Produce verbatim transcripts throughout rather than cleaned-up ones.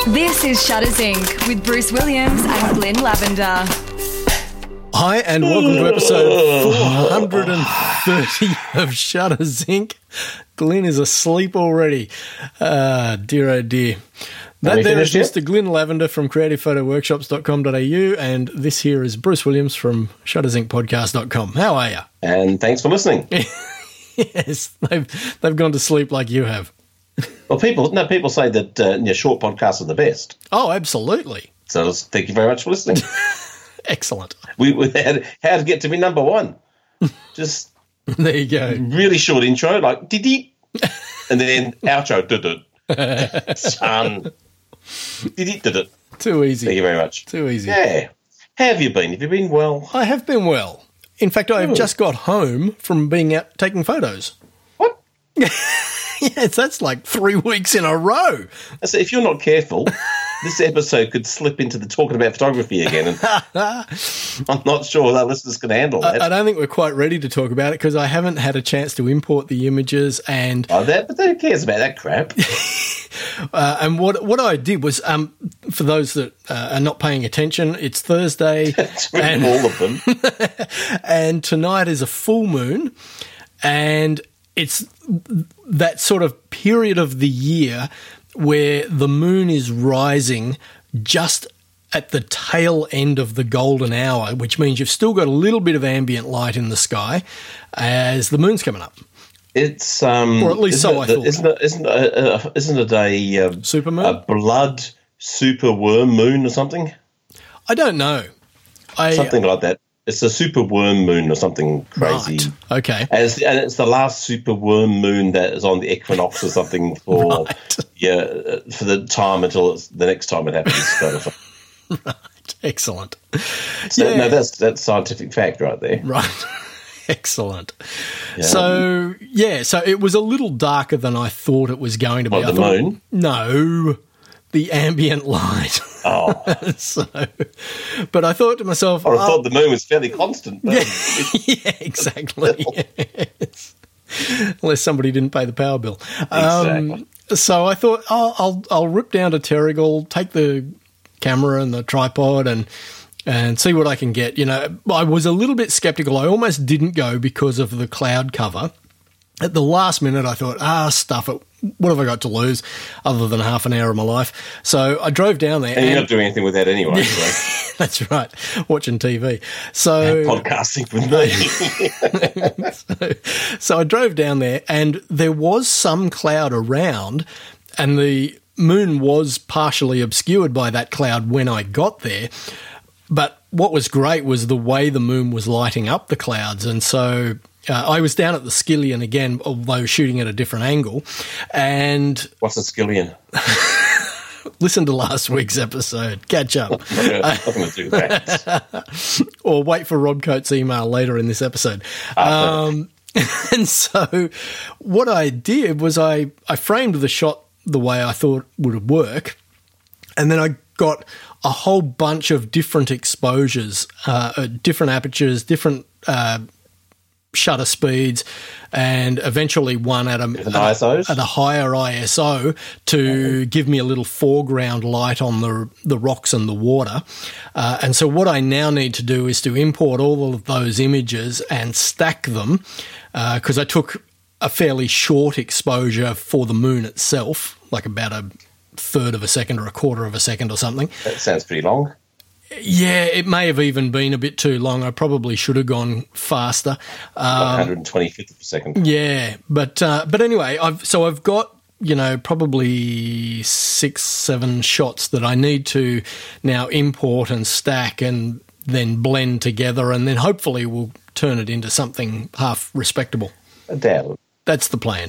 This is Shutters Incorporated with Bruce Williams and Glyn Lavender. Hi, and welcome to episode four hundred thirty of Shutters Incorporated. Glyn is asleep already. Uh, dear, oh dear. That there is Mister Glyn Lavender from creative photo workshops dot com dot a u, and this here is Bruce Williams from shutters inc podcast dot com. How are you? And thanks for listening. Yes, they've they've gone to sleep like you have. Well, people no people say that uh, you know, short podcasts are the best. Oh, absolutely. So thank you very much for listening. Excellent. We, we had how to get to be number one. Just there you go. Really short intro, like did he, and then outro. Did it, son. Did it? Did it? Too easy. Thank you very much. Too easy. Yeah. How have you been? Have you been well? I have been well. In fact, I have Ooh. just got home from being out taking photos. What? Yes, that's like three weeks in a row. So if you're not careful, this episode could slip into the talking about photography again. And I'm not sure our listeners can handle that. I, I don't think we're quite ready to talk about it because I haven't had a chance to import the images and oh, that, but who cares about that crap? uh, and what what I did was, um, for those that uh, are not paying attention, it's Thursday. It's really and, all of them. And tonight is a full moon, and it's that sort of period of the year where the moon is rising just at the tail end of the golden hour, which means you've still got a little bit of ambient light in the sky as the moon's coming up. It's um, or at least so I the, thought. Isn't it? Isn't it? Uh, isn't it a uh, supermoon? A blood super worm moon or something? I don't know. I, something like that. It's a super worm moon or something crazy. Right. Okay. And it's, and it's the last super worm moon that is on the equinox or something for right. yeah for the time until it's the next time it happens. Kind of. Right. Excellent. So, yeah. No, that's that's scientific fact right there. Right. Excellent. Yeah. So, yeah, so it was a little darker than I thought it was going to be. What, I the thought, moon? No, the ambient light. Oh. so, but I thought to myself... I oh, thought the moon was fairly constant. Yeah, yeah, exactly. Yes. Unless somebody didn't pay the power bill. Exactly. Um, so I thought, oh, I'll I'll rip down to Terrigal, take the camera and the tripod and and see what I can get. You know, I was a little bit skeptical. I almost didn't go because of the cloud cover. At the last minute, I thought, ah, stuff it. What have I got to lose other than half an hour of my life? So I drove down there. And, and you're not doing anything with that anyway. So. That's right, watching T V. So podcasting with me. so, so I drove down there, and there was some cloud around, and the moon was partially obscured by that cloud when I got there. But what was great was the way the moon was lighting up the clouds, and so uh, I was down at the Skillion again, although shooting at a different angle. And what's the Skillion? Listen to last week's episode. Catch up. I'm not going to do that. Or wait for Rob Coates' email later in this episode. Um, and so what I did was I, I framed the shot the way I thought would work, and then I got a whole bunch of different exposures, uh, different apertures, different uh, shutter speeds, and eventually one at a, at a, at a higher I S O to give me a little foreground light on the the rocks and the water. Uh, and so what I now need to do is to import all of those images and stack them, because uh, I took a fairly short exposure for the moon itself, like about a third of a second or a quarter of a second or something. That sounds pretty long. Yeah, it may have even been a bit too long. I probably should have gone faster. Um, one hundred twenty-fifth of a second. Yeah, but uh, but anyway, I've so I've got, you know, probably six, seven shots that I need to now import and stack and then blend together, and then hopefully we'll turn it into something half respectable. I doubt it. That's the plan.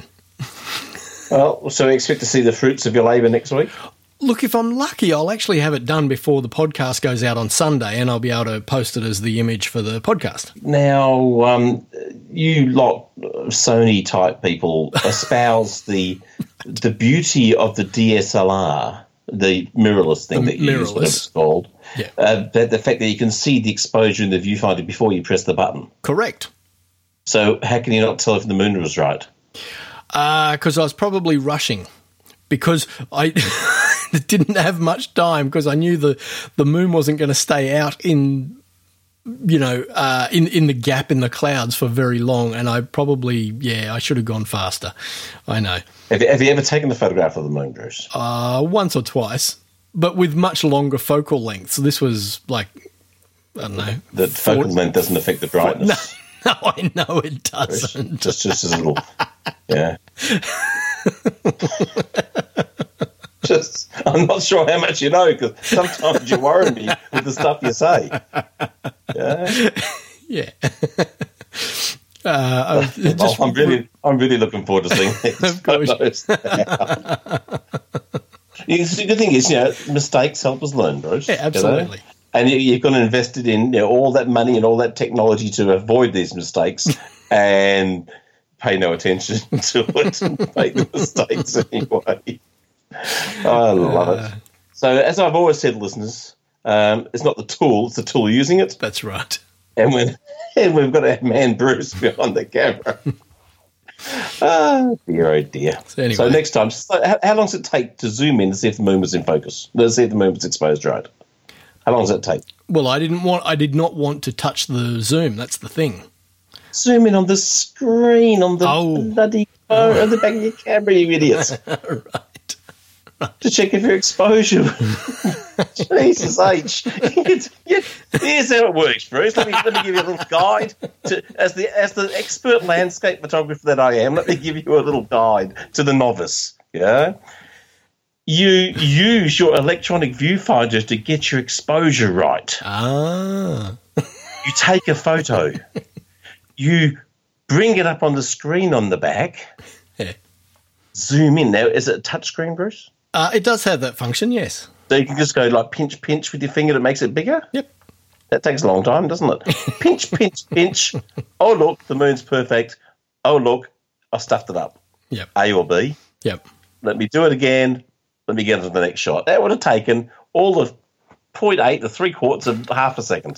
Well, so we expect to see the fruits of your labour next week? Look, if I'm lucky, I'll actually have it done before the podcast goes out on Sunday, and I'll be able to post it as the image for the podcast. Now, um, you lot Sony-type people espouse the the beauty of the D S L R, the mirrorless thing the that you use, whatever it's called. Yeah. Uh, the, the fact that you can see the exposure in the viewfinder before you press the button. Correct. So how can you not tell if the moon was right? Because uh, I was probably rushing. Because I, that didn't have much time because I knew the, the moon wasn't going to stay out in, you know, uh, in, in the gap in the clouds for very long. And I probably, yeah, I should have gone faster. I know. Have you, have you ever taken a photograph of the moon, Bruce? Uh, once or twice, but with much longer focal length. So this was like, I don't know. The four, focal length doesn't affect the brightness. No, no, I know it doesn't. Just, just as a little, yeah. Just, I'm not sure how much you know because sometimes you worry me with the stuff you say. Yeah, yeah. uh, I'm, just, I'm really, I'm really looking forward to seeing these photos. The good thing is, you know, mistakes help us learn, Bruce. Yeah, absolutely. You know? And you, you've got to invest it in, you know, all that money and all that technology to avoid these mistakes and pay no attention to it and make the mistakes anyway. I love uh, it. So, as I've always said, listeners, um, it's not the tool, it's the tool using it. That's right. And, when, and we've got our man Bruce behind the camera. Oh, dear, oh, dear. So, anyway. so next time, so how, how long does it take to zoom in to see if the moon was in focus? Let's see if the moon was exposed right. How long does that take? Well, I didn't want. I did not want to touch the zoom. That's the thing. Zoom in on the screen on the oh. bloody phone on the back of your camera, you idiots. Right. To check if your exposure. Jesus H. Here's how it works, Bruce. Let me let me give you a little guide. To, as the as the expert landscape photographer that I am, let me give you a little guide to the novice. Yeah. You use your electronic viewfinder to get your exposure right. Ah. You take a photo. You bring it up on the screen on the back. Yeah. Zoom in. Now, is it a touch screen, Bruce? Uh, it does have that function, yes. So you can just go like pinch, pinch with your finger that makes it bigger? Yep. That takes a long time, doesn't it? Pinch, pinch, pinch. Oh, look, the moon's perfect. Oh, look, I stuffed it up. Yep. A or B. Yep. Let me do it again. Let me get to the next shot. That would have taken all of zero point eight to three quarters of half a second.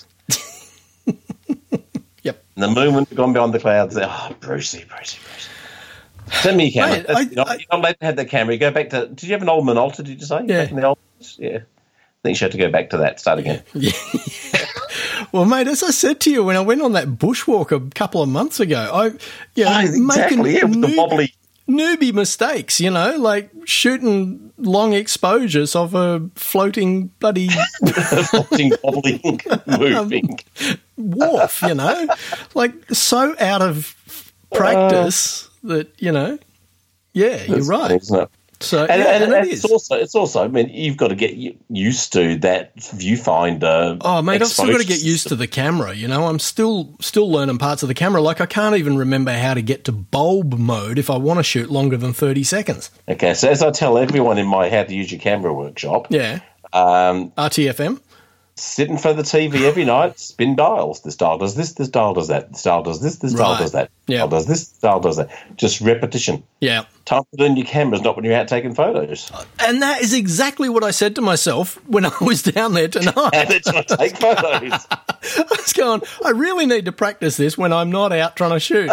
Yep. And the moon would have gone behind the clouds. Oh, Brucey, Brucey, Brucey. Send me a camera. Mate, I, you're, not, I, you're not allowed to have that camera. You go back to. Did you have an old Minolta? Did you say? Yeah. Back in the old, yeah. I think you should have to go back to that. Start again. Yeah. Well, mate, as I said to you when I went on that bushwalk a couple of months ago, I, you know, oh, exactly. making Yeah, with noob, the wobbly. newbie mistakes, you know, like shooting long exposures of a floating bloody floating, wobbling, moving wharf, you know, like so out of practice uh, that you know. Yeah, you're right. Funny, isn't it? So, and, yeah, and, and and it it's is. also, it's also, I mean, you've got to get used to that viewfinder. Oh, mate, I've still got to get used to the camera. You know, I'm still still learning parts of the camera. Like, I can't even remember how to get to bulb mode if I want to shoot longer than thirty seconds. Okay, so as I tell everyone in my How to Use Your Camera workshop, Yeah, um, R T F M. Sit in front of the T V every night, spin dials. This dial does this, this dial does that. This dial does this, this dial Right. does that. This Yeah. dial does this, this dial does that. Just repetition. Yeah. Time to learn your cameras, not when you're out taking photos. And that is exactly what I said to myself when I was down there tonight. And it's not take photos. I was going, I really need to practice this when I'm not out trying to shoot.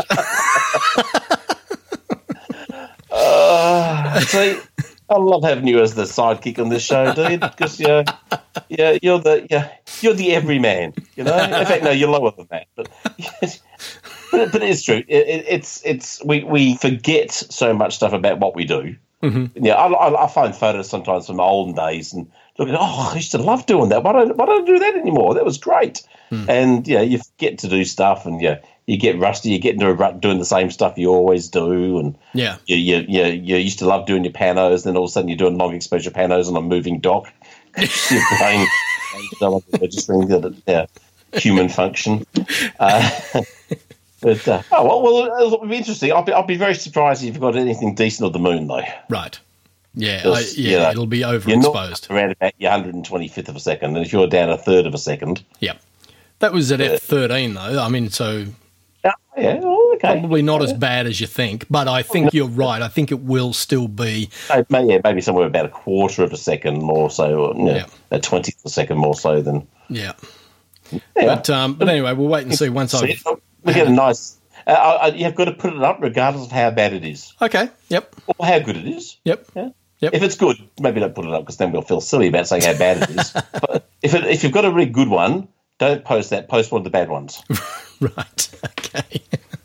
uh, see, I love having you as the sidekick on this show, dude, because you're, you're, you're the you're, you're the everyman, you know. In fact, no, you're lower than that, but but, but it's true. It, it, it's it's we, we forget so much stuff about what we do. Mm-hmm. Yeah, I, I, I find photos sometimes from olden days and look at, oh, I used to love doing that. Why don't why don't I do that anymore? That was great. Mm. And yeah, you forget to do stuff, and yeah. You get rusty. You get into a rut doing the same stuff you always do, and yeah, you you you, you used to love doing your panos. Then all of a sudden you're doing long exposure panos on a moving dock. Your brain registering the yeah, human function. Uh, but uh, oh well, well, it'll be interesting. I'll be I'll be very surprised if you've got anything decent of the moon though. Right. Yeah, I, yeah, you know, it'll be overexposed. You're not around about your one hundred twenty-fifth of a second, and if you're down a third of a second, yeah, that was at F thirteen though. I mean, so. Yeah, oh, okay. Probably not as bad as you think, but I think you're right. I think it will still be. Maybe, yeah, maybe somewhere about a quarter of a second more so, or, you know, yeah. a twentieth of a second more so than. Yeah. yeah. But um, but anyway, we'll wait and see once see, I've. We get a nice. Uh, I, you've got to put it up regardless of how bad it is. Okay. Yep. Or how good it is. Yep. Yeah. Yep. If it's good, maybe don't put it up because then we'll feel silly about saying how bad it is. But if it, if you've got a really good one, don't post that. Post one of the bad ones. Right. Okay.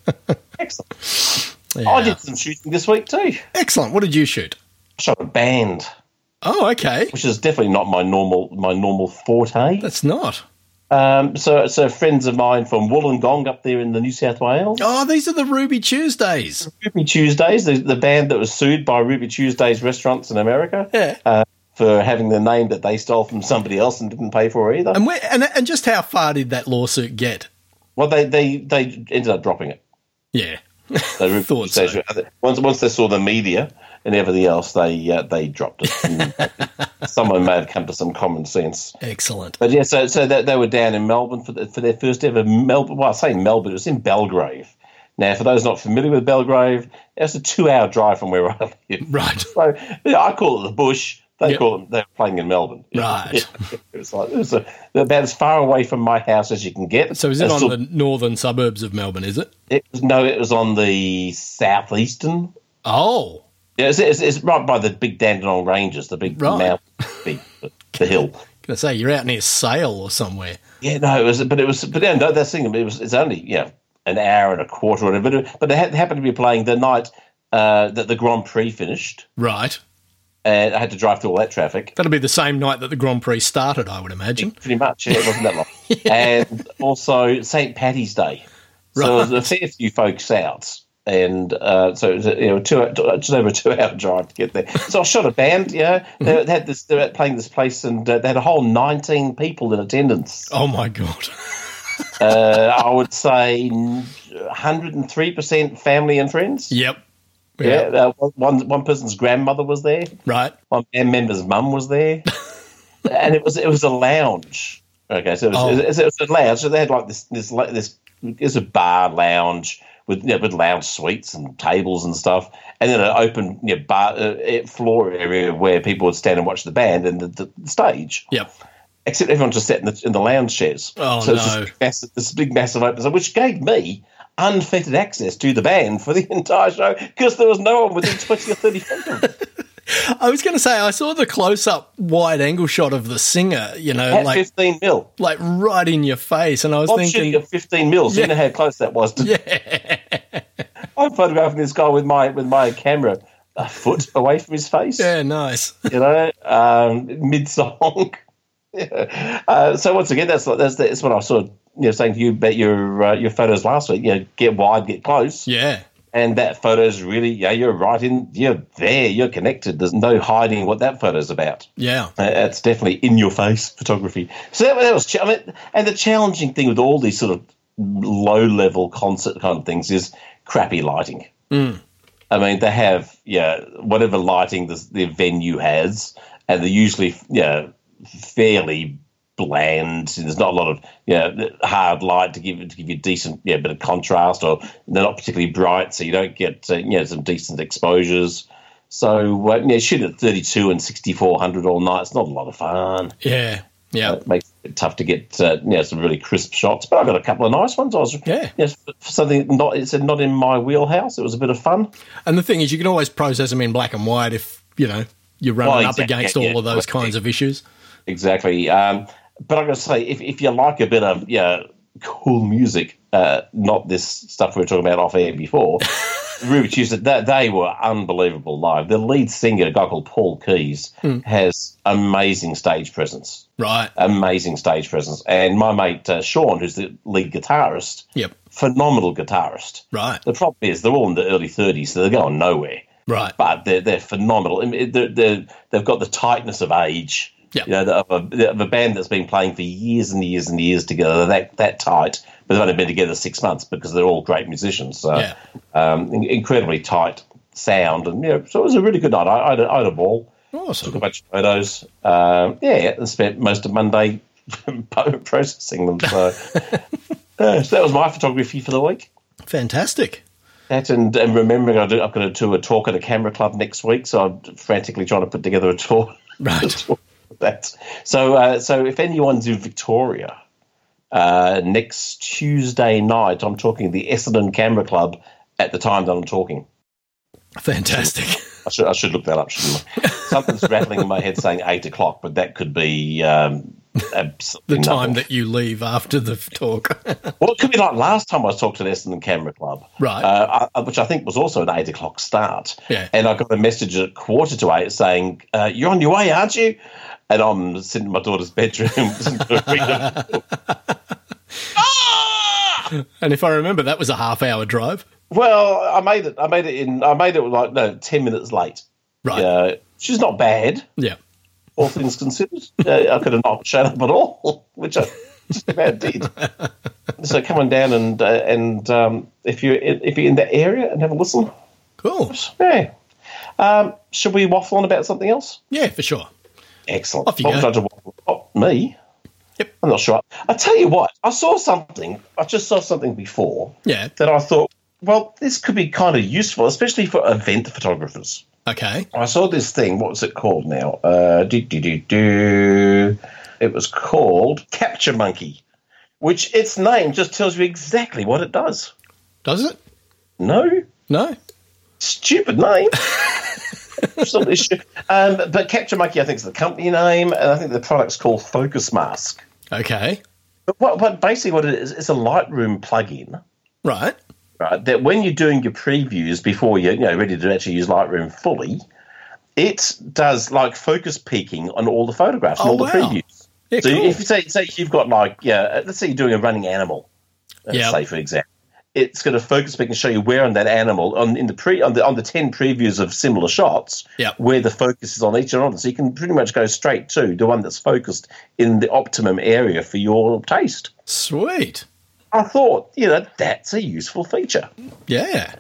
Excellent. Yeah. I did some shooting this week too. Excellent. What did you shoot? I shot a band, Oh, okay. which is definitely not my normal my normal forte. That's not. Um, so, so friends of mine from Wollongong up there in the New South Wales. Oh, these are the Ruby Tuesdays. Ruby Tuesdays, the, the band that was sued by Ruby Tuesdays restaurants in America Yeah. uh, for having the name that they stole from somebody else and didn't pay for either. And, where, and and just how far did that lawsuit get? Well, they, they, they ended up dropping it. Yeah. They Ruby Thought so. Tuesdays, once, once they saw the media and everything else, they uh, they dropped it. And someone may have come to some common sense. Excellent. But yeah, so so that they were down in Melbourne for the, for their first ever Melbourne. Well, I say Melbourne, it was in Belgrave. Now, for those not familiar with Belgrave, it's a two-hour drive from where I live. Right. So yeah, I call it the bush. They Yep. call it. They were playing in Melbourne. Right. Yeah. It was like it was a, about as far away from my house as you can get. So is it It's on still- the northern suburbs of Melbourne, is it? It was, no, it was on the southeastern. Oh, Yeah, it's, it's, it's right by the big Dandenong Ranges, the big Right. mountain, big, the hill. going to say, you're out near Sale or somewhere. Yeah, no, it was, but it was, but yeah, no, that's the thing. It was, it's only you know an hour and a quarter or whatever. But, but they, had, they happened to be playing the night uh, that the Grand Prix finished, Right. and I had to drive through all that traffic. That'll be the same night that the Grand Prix started, I would imagine. Pretty much, yeah, it wasn't that long. And also Saint Paddy's Day, so there was a fair few folks out. And uh, so it was a, you know, two, just over a two-hour drive to get there. So I shot a band. Yeah, they, they had this. They were playing this place, and uh, they had a whole nineteen people in attendance. Oh, my God. Uh, I would say one hundred and three percent family and friends. Yep. Yeah, uh, one one person's grandmother was there. Right. One band member's mum was there, and it was it was a lounge. Okay, so it was, Oh. it was, it was a lounge. So they had like this this this it's a bar lounge with you know, with lounge suites and tables and stuff, and then an open you know, bar uh, floor area where people would stand and watch the band and the, the stage. Yep. Except everyone just sat in the, in the lounge chairs. Oh, so it's no. this, big, massive, this big massive open, which gave me unfettered access to the band for the entire show because there was no one within twenty or thirty feet of them. I was going to say, I saw the close-up wide-angle shot of the singer, you know, At like fifteen mil. like right in your face, and I was I'm thinking, shooting at fifteen mils. Yeah. You know how close that was. To, yeah, I'm photographing this guy with my with my camera a foot away from his face. yeah, nice. You know, um, mid song. yeah. uh, so once again, that's that's that's what I was sort of you know saying to you about your uh, your photos last week. You know, get wide, get close. Yeah, And that photo's really, yeah, you're right in, you're there, you're connected. There's no hiding what that photo's about. yeah, Uh, it's definitely in your face photography. So that, that was, ch- I mean, and the challenging thing with all these sort of low level concert kind of things is crappy lighting. Mm. I mean, they have, yeah, whatever lighting the, the venue has, and they're usually, yeah, fairly bland. There's not a lot of you know, hard light to give to give you decent yeah, bit of contrast, or they're not particularly bright, so you don't get uh, you know some decent exposures. So uh, yeah, shoot at thirty-two and sixty-four hundred all night. It's not a lot of fun. yeah, yeah. It makes it tough to get uh, you know, some really crisp shots. But I got a couple of nice ones. I was Yeah. you know, for something not it's not in my wheelhouse. It was a bit of fun. And the thing is, you can always process them in black and white if, you know, you're running Well, up exactly, against yeah, all of those yeah. kinds of issues. Exactly. Um, but I'm going to say, if, if you like a bit of yeah, cool music, uh, not this stuff we were talking about off air before, Ruby Tuesday, they, they were unbelievable live. The lead singer, a guy called Paul Keys, Mm. has amazing stage presence. Right. Amazing stage presence. And my mate uh, Sean, who's the lead guitarist, Yep. phenomenal guitarist. Right. The problem is they're all in the early thirties, so they're going nowhere. Right. But they're they're phenomenal. I mean, they're, they're, they've got the tightness of age. Yep. You know, of a, of a band that's been playing for years and years and years together. They're that that tight, but they've only been together six months because they're all great musicians. So Yeah. um, in- incredibly tight sound, and yeah, so it was a really good night. I, I, had, a, I had a ball. Awesome. Took a bunch of photos. Um, yeah, and spent most of Monday processing them. So, uh, so that was my photography for the week. Fantastic. That and, and remembering I do, I've got to do a talk at a camera club next week, so I'm frantically trying to put together a tour. Right. a tour of that. So, uh, so if anyone's in Victoria, uh, next Tuesday night, I'm talking the Essendon Camera Club at the time that I'm talking. Fantastic. I should I should look that up, shouldn't I? Something's rattling in my head saying eight o'clock, but that could be um, the time that you leave after the talk. Well, it could be like last time I talked to the Essendon Camera Club, right? Uh, I, which I think was also an eight o'clock start. Yeah. And I got a message at quarter to eight saying, uh, "You're on your way, aren't you?" And I'm sitting in my daughter's bedroom. ah! And if I remember, that was a half-hour drive. Well, I made it. I made it in. I made it like no ten minutes late. Right. Uh, which is not bad. Yeah. All things considered, uh, I could have not shown up at all, which I just about did. So come on down and uh, and um, if you if you're in that area and have a listen. Cool. Yeah. Um, should we waffle on about something else? Yeah, for sure. Excellent. Off you What go. would I do waffle? Oh, me? Yep. I'm not sure. I tell you what, I saw something. I just saw something before. Yeah. That I thought, well, this could be kind of useful, especially for event photographers. Okay. I saw this thing. What was it called now? Uh, do, do, do, do. It was called Capture Monkey, which its name just tells you exactly what it does. Does it? No. No. Stupid name. Absolutely stupid. Um, but Capture Monkey, I think, is the company name, and I think the product's called Focus Mask. Okay. But what, what basically what it is, it's a Lightroom plugin. Right. Right, that when you're doing your previews before you're you know, ready to actually use Lightroom fully, it does like focus peaking on all the photographs and Oh, all the wow. previews. Yeah, so cool. if you say, say you've got like, yeah, let's say you're doing a running animal, uh, Yeah. say for example, it's going to focus peak and show you where on that animal on in the pre on the on the ten previews of similar shots, Yeah. where the focus is on each and on. So you can pretty much go straight to the one that's focused in the optimum area for your taste. Sweet. I thought, you know, that's a useful feature. Yeah.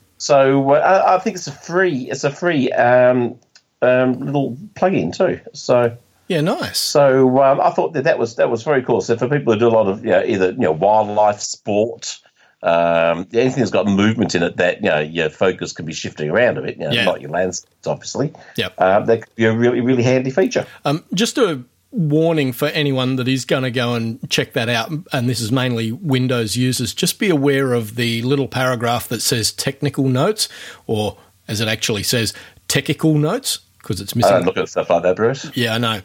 So uh, I, I think it's a free, it's a free um, um, little plugin too. So Yeah, nice. so um, I thought that that was that was very cool. So for people who do a lot of you know, either you know wildlife sport, um, anything that's got movement in it, that you know your focus can be shifting around a bit. You know, Yeah. not your landscapes, obviously. Yep. Um, that could be a really really handy feature. Um, just a warning for anyone that is going to go and check that out, and this is mainly Windows users, just be aware of the little paragraph that says technical notes, or as it actually says, technical notes, because it's I missing. don't look at stuff like that, Bruce. Yeah, I know.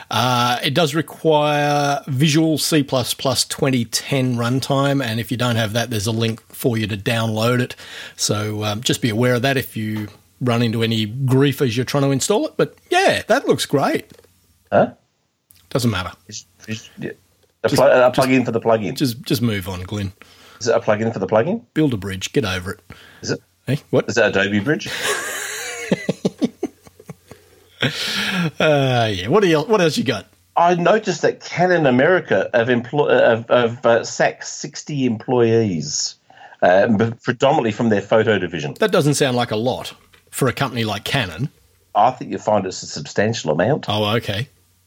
Uh, it does require Visual C plus plus twenty ten runtime, and if you don't have that, there's a link for you to download it. So um, just be aware of that if you run into any grief as you're trying to install it. But yeah, that looks great. Huh? Doesn't matter. Is- is- yeah. A, pl- a plug-in for the plug-in. Just just move on, Glenn. Is it a plug-in for the plug-in? Build a bridge. Get over it. Is it? Hey, what? Is that Adobe Bridge? Uh, yeah. What, do you, what else you got? I noticed that Canon America have, employ- have, have uh, sacked sixty employees, uh, b- predominantly from their photo division. That doesn't sound like a lot for a company like Canon. I think you'll find it's a substantial amount. Oh, okay.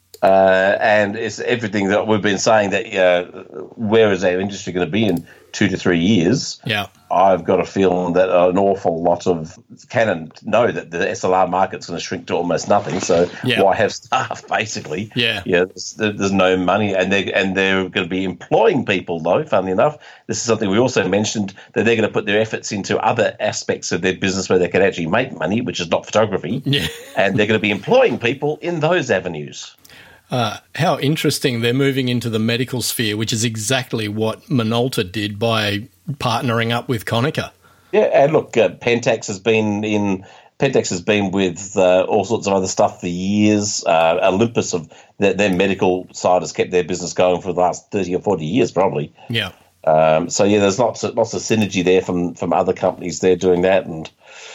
Uh, and it's everything that we've been saying that uh, where is our industry going to be in two to three years? Yeah. I've got a feeling that an awful lot of Canon know that the S L R market's going to shrink to almost nothing. So Yeah. why have staff, basically? Yeah. Yeah. There's, there's no money, and they and they're going to be employing people. Though, funnily enough, this is something we also mentioned, that they're going to put their efforts into other aspects of their business where they can actually make money, which is not photography. Yeah. And they're going to be employing people in those avenues. Uh, how interesting they're moving into the medical sphere, which is exactly what Minolta did by partnering up with Konica. Yeah, and look, uh, Pentax has been in. Pentax has been with uh, all sorts of other stuff for years. Uh, Olympus, of their, their medical side, has kept their business going for the last thirty or forty years, probably. Yeah. Um, so yeah, there's lots of, lots of synergy there from from other companies there doing that, and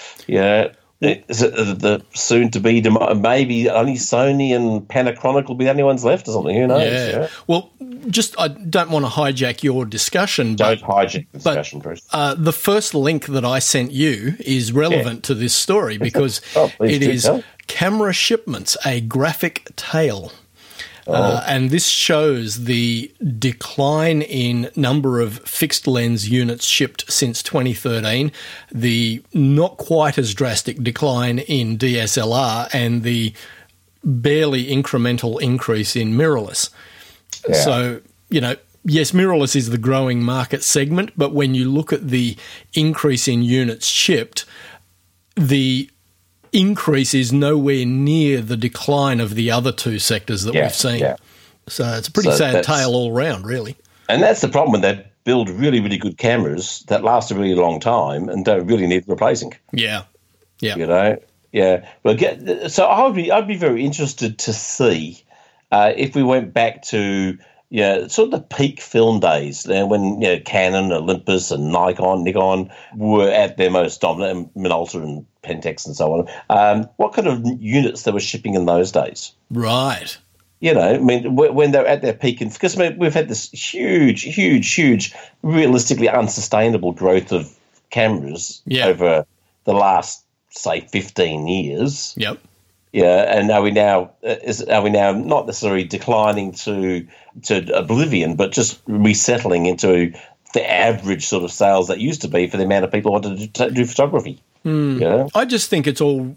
yeah. Is it the, the soon to be dem- maybe only Sony and Panasonic will be the only ones left or something? Who knows? Yeah. Yeah. Well, just I don't want to hijack your discussion, but Don't hijack the discussion, Bruce. uh, the first link that I sent you is relevant to this story because Oh, please it do is tell. Camera Shipments, a graphic tale. Uh, and this shows the decline in number of fixed lens units shipped since twenty thirteen, the not quite as drastic decline in D S L R, and the barely incremental increase in mirrorless. Yeah. So, you know, yes, mirrorless is the growing market segment, but when you look at the increase in units shipped, the increase is nowhere near the decline of the other two sectors that Yeah, we've seen. yeah. So it's a pretty So sad that's- tale all round, really. And that's the problem when they build really, really good cameras that last a really long time and don't really need replacing. Yeah. Yeah. You know, yeah. Well, get, so I would be, I'd be very interested to see uh, if we went back to, yeah, sort of the peak film days, you know, when you know, Canon, Olympus, and Nikon, Nikon were at their most dominant, Minolta and Pentax and so on. Um, what kind of units they were shipping in those days? Right. You know, I mean, wh- when they're at their peak, and because I mean, we've had this huge, huge, huge, realistically unsustainable growth of cameras Yeah. over the last, say, fifteen years. Yep. Yeah, and are we now uh, is are we now not necessarily declining to to oblivion, but just resettling into the average sort of sales that used to be for the amount of people who wanted to do photography? Mm. Yeah, I just think it's all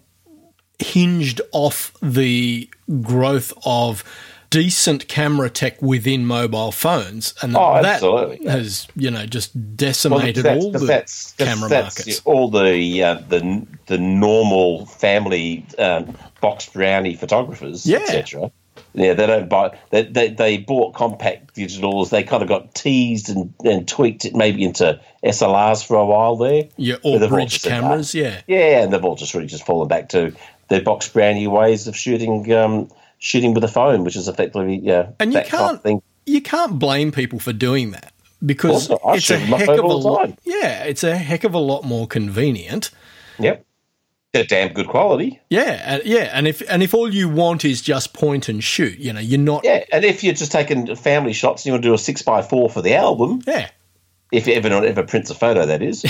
hinged off the growth of decent camera tech within mobile phones, and Oh, that absolutely. has, you know, just well, decimated that's, all the that's, that's, camera that's markets. all the uh, the the normal family um, box brownie photographers, Yeah. et cetera. Yeah, they don't buy. They, they they bought compact digitals. They kind of got teased and, and tweaked it maybe into S L Rs for a while there. Yeah, But or they've all bridge just said, cameras, "Ah." yeah. Yeah, and they've all just really just fallen back to their box brownie ways of shooting um, shooting with a phone, which is effectively yeah. And you that kind of can't thing. you can't blame people for doing that because Also, I it's a shoot my heck phone of a all the lot. time. Yeah, it's a heck of a lot more convenient. Yep, they're damn good quality. Yeah, and, yeah, and if and if all you want is just point and shoot, you know, you're not. Yeah, and if you're just taking family shots and you want to do a six by four for the album, Yeah, if everyone ever prints a photo, that is,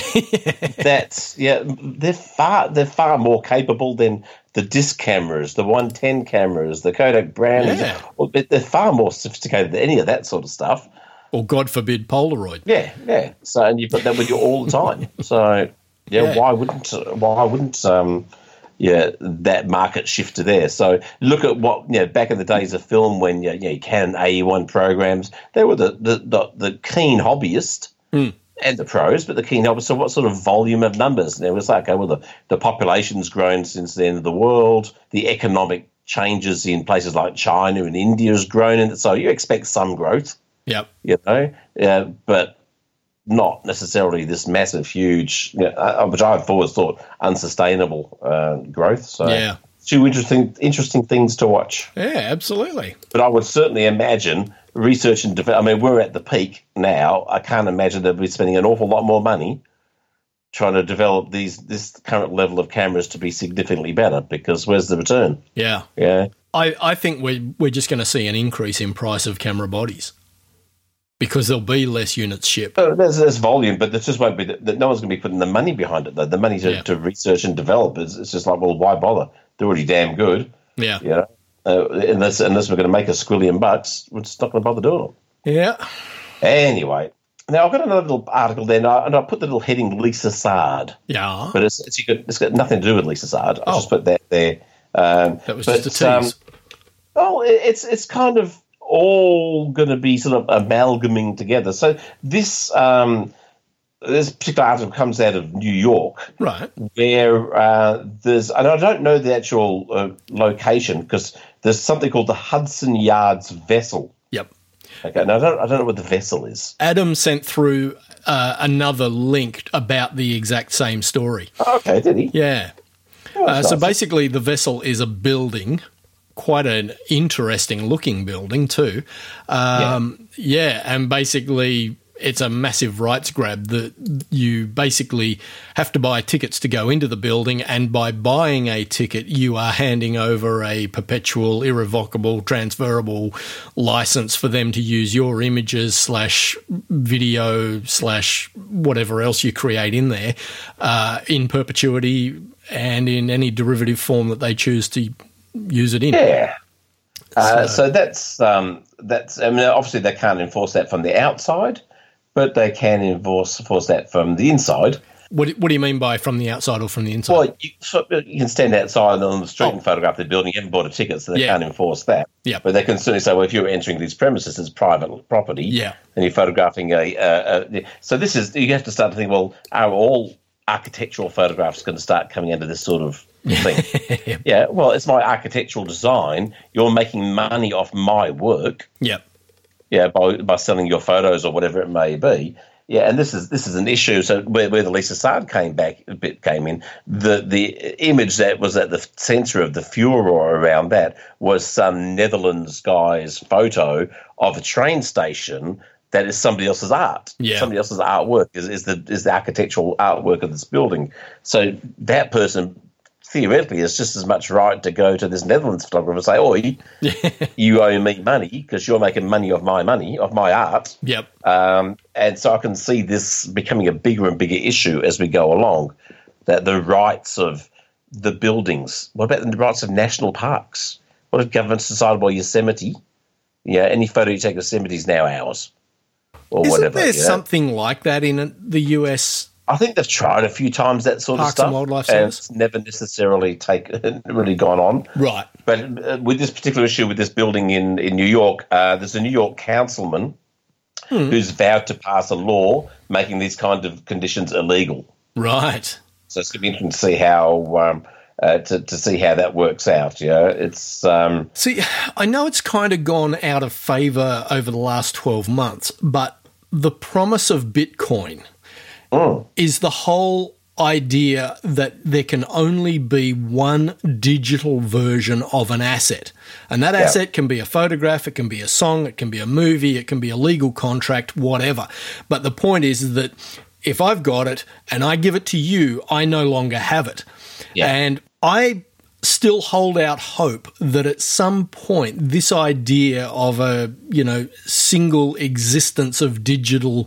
that's yeah, they're far they're far more capable than the disc cameras, the one ten cameras, the Kodak Brownies. Yeah. Well, but they're far more sophisticated than any of that sort of stuff. or God forbid, Polaroid. Yeah, yeah. So and you've got that with you all the time. So yeah, Yeah. why wouldn't why wouldn't um yeah that market shift to there? So look at what you know back in the days of film when you know, you Canon A E one programs, they were the the, the, the keen hobbyist. Mm. And the pros, but the keen hobbyists. So what sort of volume of numbers? And it was like, okay, well, the, the population's grown since the end of the world. The economic changes in places like China and India has grown. And so you expect some growth, Yep. you know, uh, but not necessarily this massive, huge, you know, uh, which I've always thought unsustainable uh, growth. So Yeah. two interesting, interesting things to watch. Yeah, absolutely. But I would certainly imagine research and development. I mean, we're at the peak now. I can't imagine that we're spending an awful lot more money trying to develop these this current level of cameras to be significantly better, because where's the return? Yeah. Yeah. I, I think we're, we're just going to see an increase in price of camera bodies because there'll be less units shipped. So there's, there's volume, but there just won't be that. No one's going to be putting the money behind it, though. The money to, Yeah. to research and develop is it's just like, well, why bother? They're already damn good. Yeah. You know? Uh, unless, unless we're going to make a squillion bucks, we're just not going to bother doing it. Yeah. Anyway, now I've got another little article there, and I, and I put the little heading Lisa Sard. Yeah. But it's it's got, it's got nothing to do with Lisa Sard. I Oh. just put that there. Um, That was but, just a tease. Um, oh, it, it's it's kind of all going to be sort of amalgaming together. So this um, this particular article comes out of New York, Right. where uh, there's, and I don't know the actual uh, location because there's something called the Hudson Yards Vessel. Yep. Okay, now I don't I don't know what the vessel is. Adam sent through uh, another link about the exact same story. Oh, okay, did he? Yeah. Oh, Uh, that's so nice. basically, the vessel is a building, quite an interesting looking building too. Um, yeah. and basically, it's a massive rights grab that you basically have to buy tickets to go into the building, and by buying a ticket, you are handing over a perpetual, irrevocable, transferable license for them to use your images slash video slash whatever else you create in there uh, in perpetuity and in any derivative form that they choose to use it in. Yeah. Uh, so that's um, that's. I mean, obviously they can't enforce that from the outside, but they can enforce enforce that from the inside. What, what do you mean by from the outside or from the inside? Well, you, so you can stand outside on the street Oh. and photograph the building. You haven't bought a ticket, so they Yeah. can't enforce that. Yeah. But they can certainly say, well, if you're entering these premises as private property, Yeah. and you're photographing a, a, a. So this is you have to start to think, well, are all architectural photographs going to start coming under this sort of thing. Yeah, well, it's my architectural design. You're making money off my work. Yep. Yeah, by by selling your photos or whatever it may be. Yeah, and this is this is an issue. So where, where the Lisa Sard came back a bit came in, the the image that was at the centre of the furor around that was some Netherlands guy's photo of a train station that is somebody else's art. Yeah. Somebody else's artwork is, is the is the architectural artwork of this building. So that person theoretically is just as much right to go to this Netherlands photographer and say, "Oi, you owe me money because you're making money off my money, off my art." Yep. Um, and so I can see this becoming a bigger and bigger issue as we go along, that the rights of the buildings, what about the rights of national parks? What if governments decided, well, Yosemite, yeah, any photo you take of Yosemite is now ours, or Isn't whatever. there you know? something like that in the U S? I think they've tried a few times that sort Parks of stuff, and Wildlife and Service? it's never necessarily take really gone on. Right. But uh, with this particular issue with this building in, in New York, uh, there's a New York councilman Hmm. who's vowed to pass a law making these kind of conditions illegal. Right. So it's going to be interesting to see how um, uh, to, to see how that works out. Yeah, it's um, See, I know it's kind of gone out of favour over the last twelve months, but the promise of Bitcoin mm, is the whole idea that there can only be one digital version of an asset. And that Yeah. asset can be a photograph, it can be a song, it can be a movie, it can be a legal contract, whatever. But the point is that if I've got it and I give it to you, I no longer have it. Yeah. And I still hold out hope that at some point this idea of a, you know, single existence of digital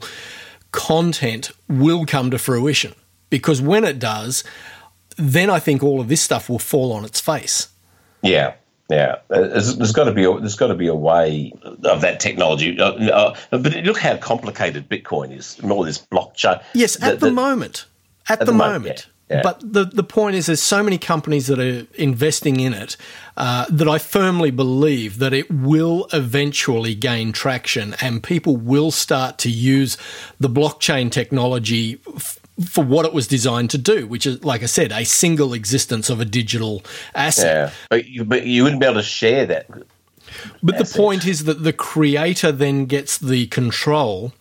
content will come to fruition. Because when it does, then I think all of this stuff will fall on its face. yeah, yeah. There's, there's got to be a, there's got to be a way of that technology. Uh, uh, but look how complicated Bitcoin is. All this blockchain. Yes, at the, the moment. At, at the, the moment, moment. yeah, yeah. But the, the point is there's so many companies that are investing in it uh, that I firmly believe that it will eventually gain traction and people will start to use the blockchain technology f- for what it was designed to do, which is, like I said, a single existence of a digital asset. Yeah, but you, but you wouldn't be able to share that. But asset. the point is that the creator then gets the control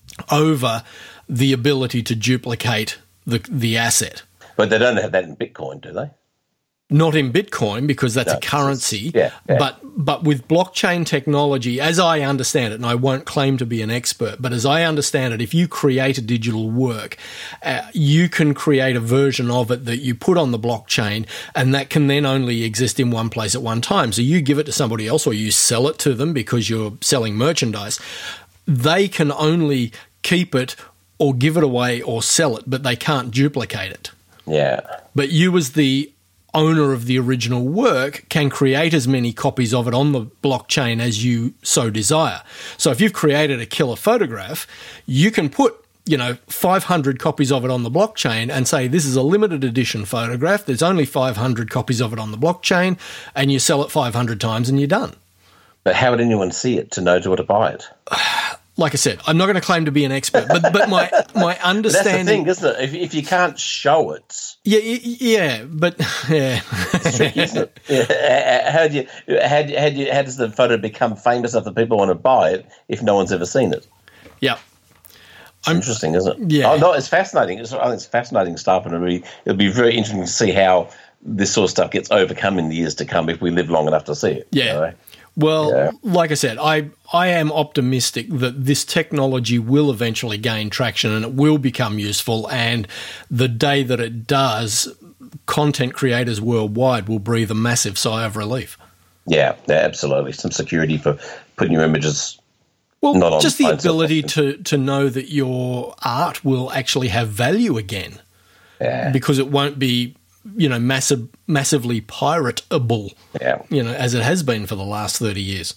over the ability to duplicate the the asset. But they don't have that in Bitcoin, do they? Not in Bitcoin because that's No, a currency. yeah, yeah. But but with blockchain technology, as I understand it, and I won't claim to be an expert, but as I understand it, if you create a digital work, uh, you can create a version of it that you put on the blockchain, and that can then only exist in one place at one time. So you give it to somebody else or you sell it to them because you're selling merchandise. They can only keep it or give it away or sell it, but they can't duplicate it. Yeah. But you as the owner of the original work can create as many copies of it on the blockchain as you so desire. So if you've created a killer photograph, you can put, you know, five hundred copies of it on the blockchain and say, this is a limited edition photograph. There's only five hundred copies of it on the blockchain, and you sell it five hundred times and you're done. But how would anyone see it to know to, to buy it? Like I said, I'm not going to claim to be an expert, but but my my But understanding. that's the thing, isn't it? If, if you can't show it, Yeah, y- yeah, but yeah. it's tricky, isn't it? Yeah. How do you how do you, how do you, how does the photo become famous enough that people want to buy it if no one's ever seen it? Yeah. It's interesting, isn't it? Yeah. Oh, no, it's fascinating. It's, I think it's fascinating stuff, and it'll be it'll be very interesting to see how this sort of stuff gets overcome in the years to come if we live long enough to see it. Yeah. You know? Well, Yeah. like I said, I I am optimistic that this technology will eventually gain traction and it will become useful. And the day that it does, content creators worldwide will breathe a massive sigh of relief. Yeah, yeah, absolutely. Some security for putting your images. Well, Not on just the phones or ability something. to, to know that your art will actually have value again Yeah, because it won't be, you know, massive, massively pirateable, yeah. you know, as it has been for the last thirty years.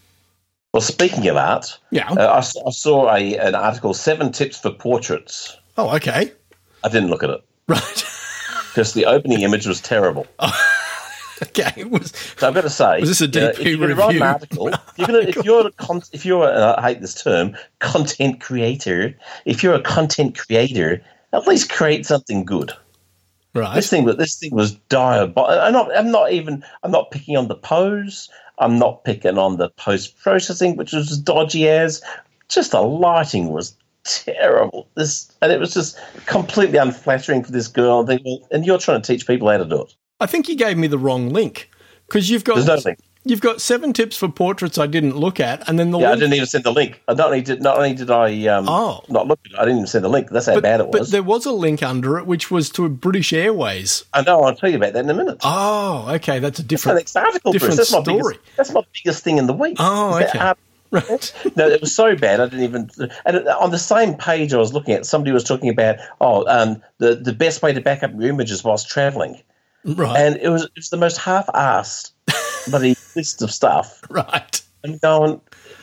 Well, speaking of art, Yeah. uh, I, s- I saw a an article, Seven Tips for Portraits. Oh, okay. I didn't look at it Right. because the opening image was terrible. Okay. It was, So I've got to say, Was this a you know, D P if you're going to write an review? article, you're gonna, if you're a con- if you're a, I hate this term, content creator. If you're a content creator, at least create something good. Right. This thing was this thing was diabolical. I'm not. I'm not even. I'm not picking on the pose. I'm not picking on the post processing, which was as dodgy as. Just the lighting was terrible. This and it was just completely unflattering for this girl. And, think, well, and you're trying to teach people how to do it. I think you gave me the wrong link because you've got There's no link. You've got seven tips for portraits I didn't look at, and then the yeah, link. I didn't even send the link. Not only did not only did I um, Oh. not look at it, I didn't even send the link. That's how but, bad it but was. there was a link under it, which was to British Airways. I know. I'll tell you about that in a minute. Oh, okay, that's a That's my different. next article, different Bruce. That's my story. biggest. That's my biggest thing in the week. Oh, Is that okay. art- Right. No, it was so bad. I didn't even. And on the same page I was looking at, somebody was talking about oh, um, the the best way to back up your images whilst travelling, Right. and it was it was the most half-assed bloody list of stuff. Right. I'm going,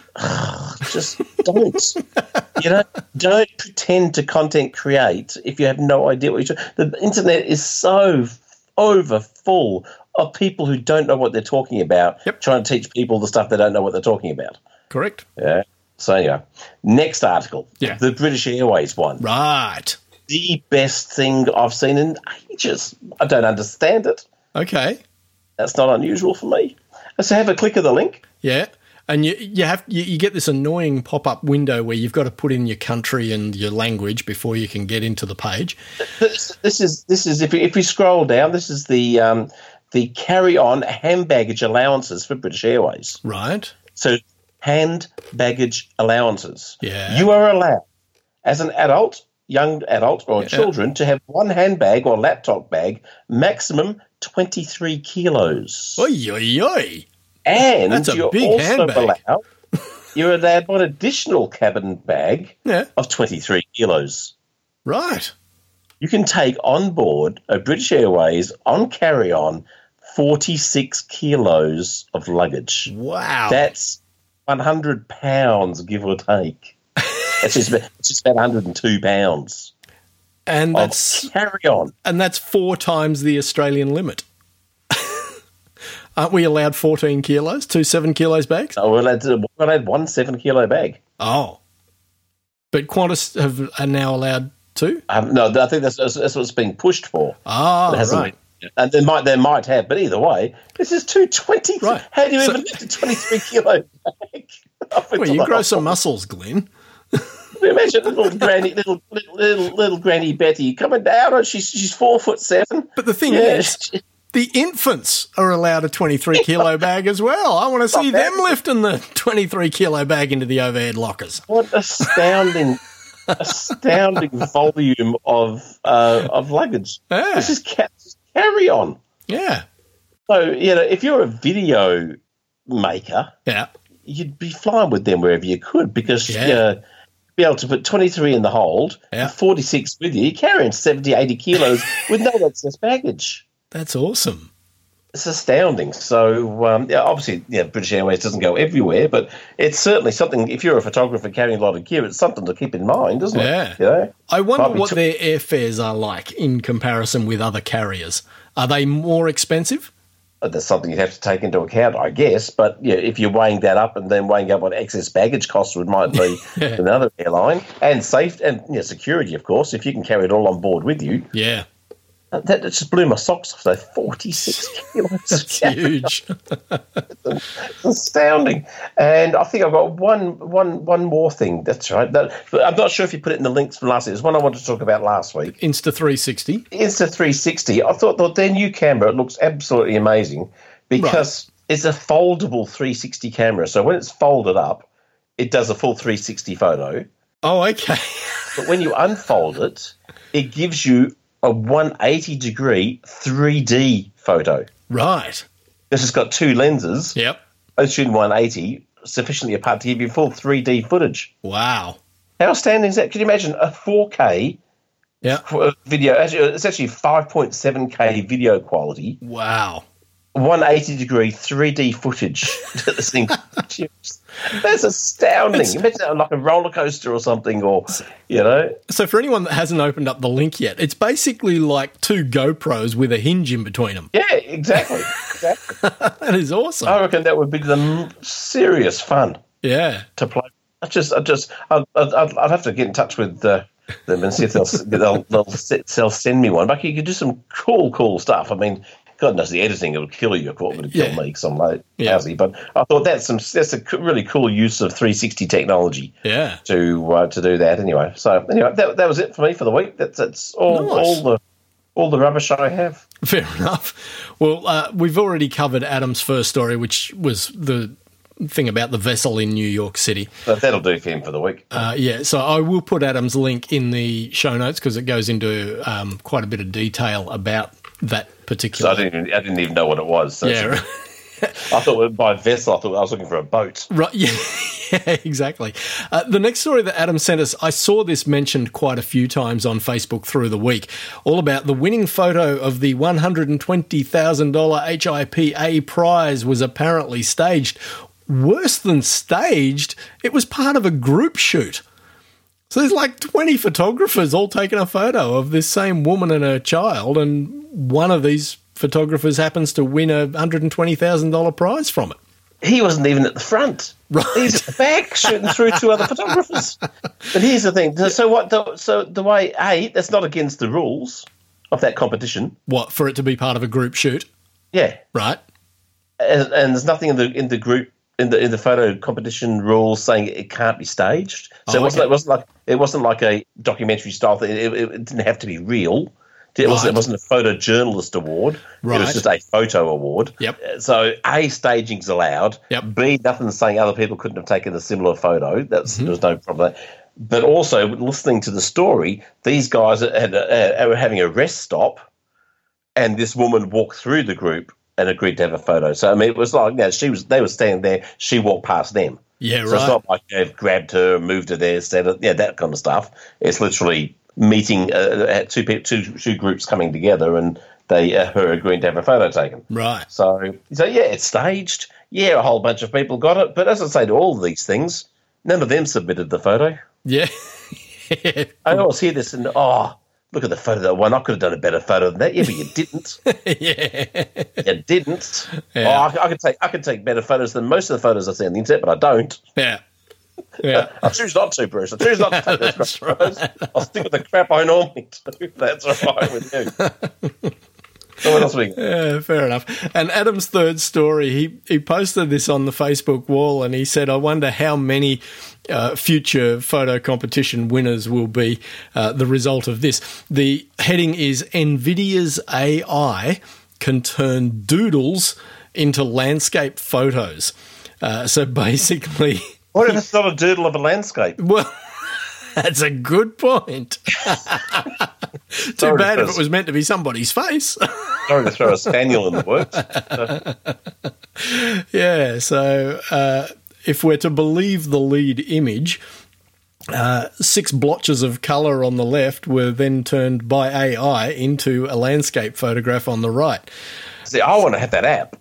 oh, just don't. You know, don't pretend to content create if you have no idea what you're doing. The internet is so over full of people who don't know what they're talking about, Yep. trying to teach people the stuff they don't know what they're talking about. Correct. Yeah. So, yeah. Next article. Yeah. The British Airways one. Right. The best thing I've seen in ages. I don't understand it. Okay. That's not unusual for me. So have a click of the link. Yeah. And you you have you, you get this annoying pop up window where you've got to put in your country and your language before you can get into the page. This, this is this is if you, if you scroll down, this is the um, the carry on hand baggage allowances for British Airways. Right. So hand baggage allowances. Yeah. You are allowed as an adult, young adult or Yeah. children to have one handbag or laptop bag, maximum twenty-three kilos. Oi oi oi. And That's a you're big also handbag. allowed you're allowed one additional cabin bag Yeah. of twenty-three kilos. Right. You can take on board a British Airways on carry-on forty-six kilos of luggage. Wow. That's one hundred pounds, give or take. It's just, about- it's just about one hundred two pounds and of that's carry-on. and that's four times the Australian limit. Aren't we allowed fourteen kilos? Two seven kilos bags? So we're allowed, to, we're allowed one seven-kilo bag. Oh. But Qantas have, are now allowed two? Um, no, I think that's, that's that's what's being pushed for. Ah, It hasn't right. been- And they might, they might have, but either way, this is two twenty. Right. How do you So- even lift a twenty-three kilo bag? Well, you grow some muscles, Glenn. Imagine little granny, little, little little little granny Betty coming down. And she's she's four foot seven. But the thing Yeah, is, she- the infants are allowed a twenty-three kilo bag as well. I want to see Not bad. them lifting the twenty-three kilo bag into the overhead lockers. what astounding, astounding volume of uh, of luggage. Yeah. This is ca- carry on. Yeah. So you know, if you're a video maker, Yeah. you'd be flying with them wherever you could because Yeah. you know, be able to put twenty-three in the hold, Yeah. and forty-six with you. You're carrying seventy, eighty kilos with no excess baggage. That's awesome. It's astounding. So, um, yeah, obviously, yeah, British Airways doesn't go everywhere, but it's certainly something, if you're a photographer carrying a lot of gear, it's something to keep in mind, isn't Yeah. it? You know? I wonder Might be what too- their airfares are like in comparison with other carriers. Are they more expensive? That's something you'd have to take into account, I guess. But yeah, if you're weighing that up and then weighing up what excess baggage costs would might be Yeah. for another airline, and safe and you know, security, of course, if you can carry it all on board with you. Yeah. That, that just blew my socks off. So forty-six kilos. That's huge. It's astounding. And I think I've got one, one, one more thing. That's right. That, but I'm not sure if you put it in the links from last week. There's one I wanted to talk about last week. Insta three sixty. Insta three sixty. I thought that their new camera it looks absolutely amazing because it's a foldable three sixty camera. So when it's folded up, it does a full three sixty photo. Oh, okay. But when you unfold it, it gives you a one eighty degree three D photo. Right. This has got two lenses, Yep. both shooting one eighty, sufficiently apart to give you full three D footage. Wow. How outstanding is that? Can you imagine a four K Yeah. video? Actually, it's actually five point seven K video quality, Wow. one eighty degree three D footage. This thing, that's astounding. It's- Imagine that on like a roller coaster or something, or you know, So for anyone that hasn't opened up the link yet, it's basically like two GoPros with a hinge in between them. yeah, exactly, exactly. That is awesome. I reckon that would be the m- serious fun Yeah. to play. I just, I just, I'd, I'd, I'd have to get in touch with uh, them and see if they'll they'll, they'll, they'll send me one. But you could do some cool, cool stuff. I mean, God knows the editing will kill you. Of course, it would kill Yeah. me because I'm like Yeah. lousy. But I thought that's some that's a co- really cool use of three sixty technology. Yeah. To uh, to do that anyway. So anyway, that that was it for me for the week. That's that's all Nice. all the all the rubbish I have. Fair enough. Well, uh, we've already covered Adam's first story, which was the thing about the vessel in New York City. But that'll do for him for the week. Uh, yeah, so I will put Adam's link in the show notes because it goes into um, quite a bit of detail about that So particular. I didn't even, I didn't even know what it was. So yeah, right. I thought by vessel, I thought I was looking for a boat. Right, yeah, yeah, exactly. Uh, the next story that Adam sent us, I saw this mentioned quite a few times on Facebook through the week, all about the winning photo of the one hundred twenty thousand dollars H I P A prize was apparently staged. Worse than staged, it was part of a group shoot. So there's like twenty photographers all taking a photo of this same woman and her child, and one of these photographers happens to win a one hundred twenty thousand dollars prize from it. He wasn't even at the front. Right. He's at the back shooting through two other photographers. But here's the thing. So what? The, so the way, A, that's not against the rules of that competition. What, for it to be part of a group shoot? Yeah. Right. And, and there's nothing in the in the group in the in the photo competition rules saying it can't be staged. So Oh, it wasn't okay. it wasn't like it wasn't like a documentary style thing. It, it, it didn't have to be real. It wasn't, Right. it wasn't a photojournalist award. It Right. was just a photo award. Yep. So A, staging's allowed. Yep. B, nothing's saying other people couldn't have taken a similar photo. That's Mm-hmm. there was no problem. But also, listening to the story, these guys had, uh, were having a rest stop, and this woman walked through the group and agreed to have a photo. So I mean, it was like, you know, she was they were standing there, she walked past them. Yeah, So right. it's not like they've grabbed her, moved her there, said it, yeah, that kind of stuff. It's literally meeting uh, two, pe- two two groups coming together, and they uh, her agreeing to have a photo taken. Right. So, so yeah, it's staged. Yeah, a whole bunch of people got it. But as I say to all of these things, none of them submitted the photo. Yeah. I always hear this and, oh, look at the photo of that one. I could have done a better photo than that. Yeah, but you didn't. yeah. You didn't. Yeah. Oh, I, I could take I could take better photos than most of the photos I see on the internet, but I don't. Yeah. Yeah. I choose not to, Bruce. I choose not to take those That's crap photos. I'll stick with the crap I normally do. That's all right with you. So what else we got? Yeah, fair enough. And Adam's third story, he, he posted this on the Facebook wall and he said, I wonder how many uh, future photo competition winners will be uh, the result of this. The heading is NVIDIA's A I can turn doodles into landscape photos. Uh, so basically... What if it's not a doodle of a landscape? Well, that's a good point. Too Sorry bad to if it was meant to be somebody's face. Sorry to throw a spaniel in the works. Yeah, so uh, if we're to believe the lead image, uh, six blotches of colour on the left were then turned by A I into a landscape photograph on the right. See, I want to have that app.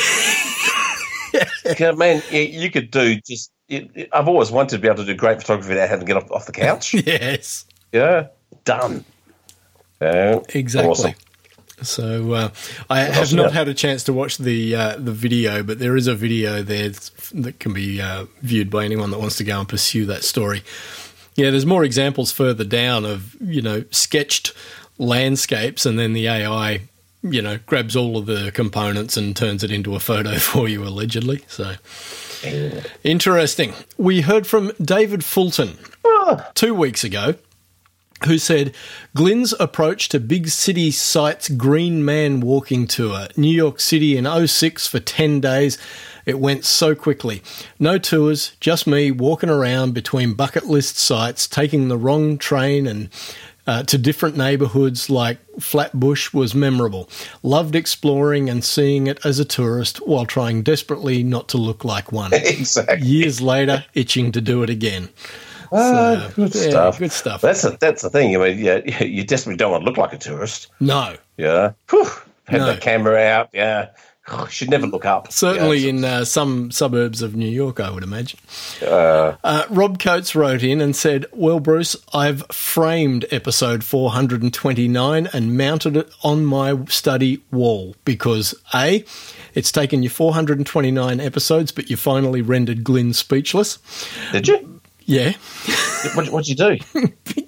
Yeah, man, you, you could do just. It, it, I've always wanted to be able to do great photography without having to get off, off the couch. Yes, Yeah, done. Yeah, exactly. awesome. So uh, I have else you not got? had a chance to watch the uh, the video, but there is a video there that can be uh, viewed by anyone that wants to go and pursue that story. Yeah, there's more examples further down of, you know, sketched landscapes, and then the A I, you know, grabs all of the components and turns it into a photo for you, allegedly. So interesting. We heard from David Fulton two weeks ago, who said, Glenn's approach to big city sites Green Man walking tour, New York City in oh six for ten days. It went so quickly. No tours, just me walking around between bucket list sites, taking the wrong train and uh, to different neighbourhoods like Flatbush was memorable. Loved exploring and seeing it as a tourist while trying desperately not to look like one. Exactly. Years later, itching to do it again. Ah, So, good yeah, stuff. good stuff. That's a, that's the thing. I mean, yeah, you desperately don't want to look like a tourist. No. Yeah. Whew. Have No. the camera out. Yeah. You should never look up. Certainly Yeah. in uh, some suburbs of New York, I would imagine. Uh, Uh, Rob Coates wrote in and said, well, Bruce, I've framed episode four hundred twenty-nine and mounted it on my study wall because, A, it's taken you four hundred twenty-nine episodes, but you finally rendered Glenn speechless. did you? Yeah. What, what'd you do? I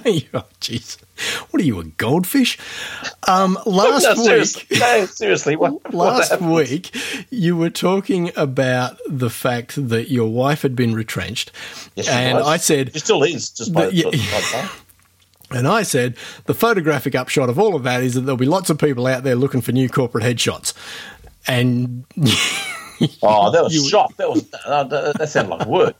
Oh, jeez. What are you, a goldfish? Um, last no, week, seriously, no, seriously, what, last what week, you were talking about the fact that your wife had been retrenched, Yes, she and was. I said, She still is, just by, But, yeah. by, by and I said, the photographic upshot of all of that is that there'll be lots of people out there looking for new corporate headshots, and Oh, that was You- shock. That was uh, that, that sounded like work.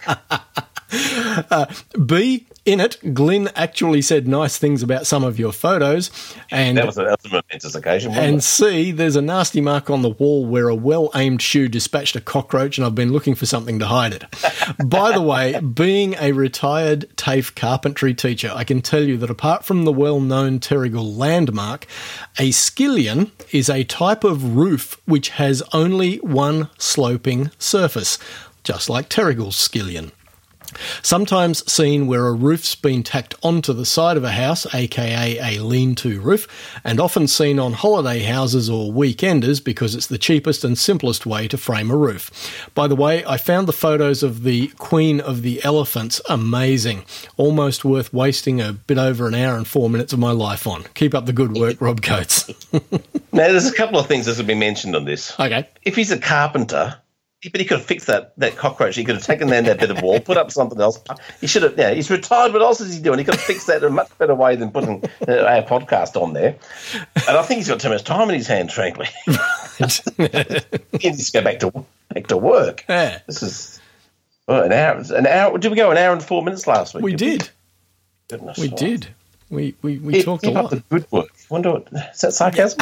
B, in it, Glenn actually said nice things about some of your photos, and That was a, that was a momentous occasion, wasn't And it? C, there's a nasty mark on the wall where a well-aimed shoe dispatched a cockroach, and I've been looking for something to hide it. By the way, being a retired TAFE carpentry teacher, I can tell you that apart from the well-known Terrigal landmark, a skillion is a type of roof which has only one sloping surface, just like Terrigal's skillion. Sometimes seen where a roof's been tacked onto the side of a house, aka a lean-to roof, and often seen on holiday houses or weekenders because it's the cheapest and simplest way to frame a roof. By the way, I found the photos of the Queen of the Elephants amazing. Almost worth wasting a bit over an hour and four minutes of my life on. Keep up the good work, Rob Coates. Now, there's a couple of things that have been mentioned on this. Okay. If he's a carpenter, but he could have fixed that, that cockroach. He could have taken down that bit of wall, put up something else. He should have. Yeah, he's retired. What else is he doing? He could have fixed that in a much better way than putting uh, our podcast on there. And I think he's got too much time in his hands, frankly. He needs to go back to back to work. Yeah. This is oh, an hour. An hour. Did we go an hour and four minutes last week? We did. Goodness We life. did. We we, we Keep, talked a keep up lot. the good work. Wonder what is that sarcasm?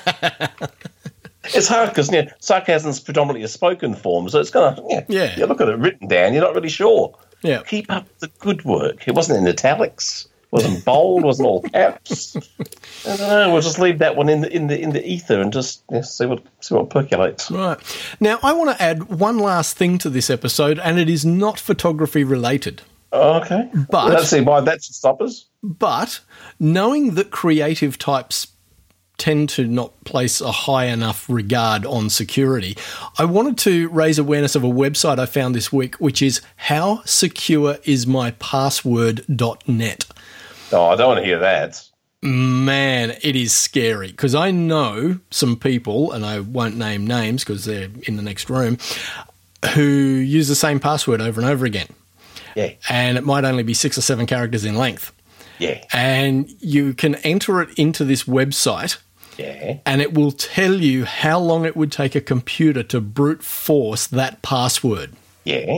It's hard because you know, sarcasm is predominantly a spoken form, so it's gonna yeah, Yeah. You look at it written down, you're not really sure. Yeah. Keep up the good work. It wasn't in italics, wasn't bold, wasn't all caps. I don't know. We'll just leave that one in the in the in the ether and just yeah, see what see what percolates. Right. Now, I want to add one last thing to this episode, and it is not photography related. Oh, okay, But- let's see why that should stop us. But knowing that creative types tend to not place a high enough regard on security, I wanted to raise awareness of a website I found this week, which is how secure is my password dot net. Oh, I don't want to hear that. Man, it is scary because I know some people, and I won't name names because they're in the next room, who use the same password over and over again. Yeah, And it might only be six or seven characters in length. yeah, And you can enter it into this website, yeah. and it will tell you how long it would take a computer to brute force that password. Yeah.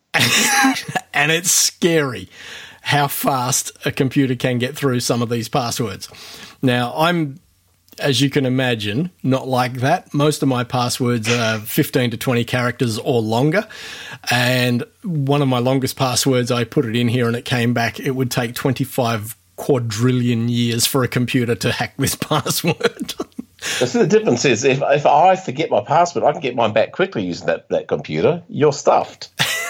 And it's scary how fast a computer can get through some of these passwords. Now, I'm, as you can imagine, not like that. Most of my passwords are fifteen to twenty characters or longer. And one of my longest passwords, I put it in here and it came back. It would take twenty-five quadrillion years for a computer to hack this password. So the difference is if if I forget my password, I can get mine back quickly using that, that computer. You're stuffed.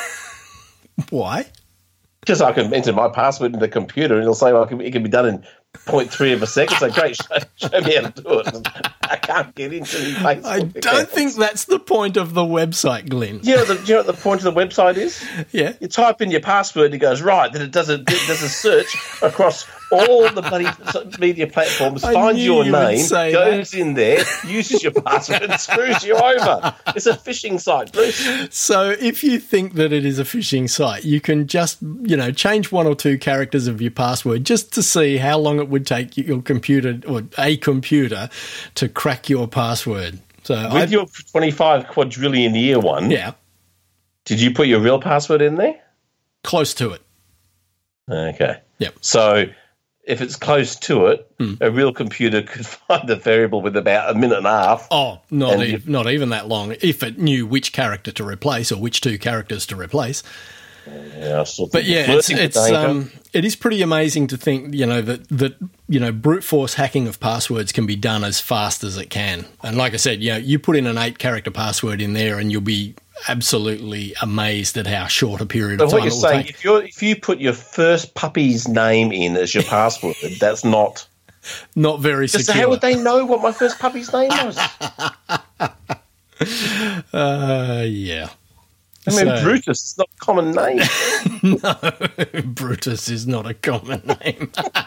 Why? Because I can enter my password in the computer and it'll say, well, it can, it can be done in zero point three of a second. So great, show, show me how to do it. I can't get into the Facebook. I don't think that's the point of the website, Glenn. Do you, know the, do you know what the point of the website is? Yeah. You type in your password and it goes, right, then it does a, it does a search across all the bloody media platforms, I finds knew your you would name, say goes in there, uses your password and screws you over. It's a phishing site, Bruce. So if you think that it is a phishing site, you can just, you know, change one or two characters of your password just to see how long it would take your computer or a computer to crack your password. So With I, your twenty-five quadrillion year one, yeah, did you put your real password in there? close to it. Okay. Yep. So if it's close to it, Hmm. a real computer could find the variable with about a minute and a half. Oh, not And e- you- not even that long. If it knew which character to replace or which two characters to replace. Yeah, I sort of But yeah, it's, flirting with it's danger. um, it is pretty amazing to think, you know, that that you know brute force hacking of passwords can be done as fast as it can. And like I said, you know, you put in an eight character password in there, and you'll be absolutely amazed at how short a period But of what time you're it will saying, take. if you if you put your first puppy's name in as your password, that's not. Not very So secure. how would they know what my first puppy's name was? Uh, yeah. I mean, So- Brutus is not a common name. No, Brutus is not a common name.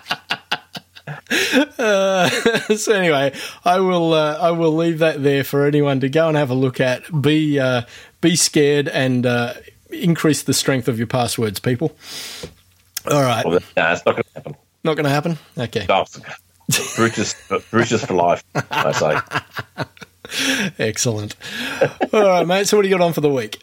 uh, so anyway, I will uh, I will leave that there for anyone to go and have a look at. Be uh, be scared and uh, increase the strength of your passwords, people. All right, Well, no, it's not going to happen. not going to happen. Okay, Oh, Brutus, Brutus for life, I say. excellent. All right, mate. So what do you got on for the week?